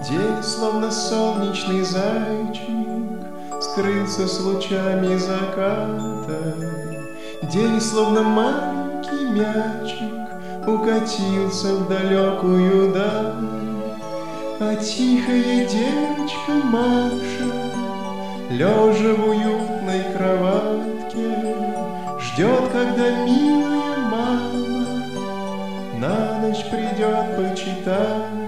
День, словно солнечный зайчик, скрылся с лучами заката. День, словно маленький мячик, укатился в далекую даль. А тихая девочка Маша, лежа в уютной кроватке, ждет, когда милая мама на ночь придет почитать.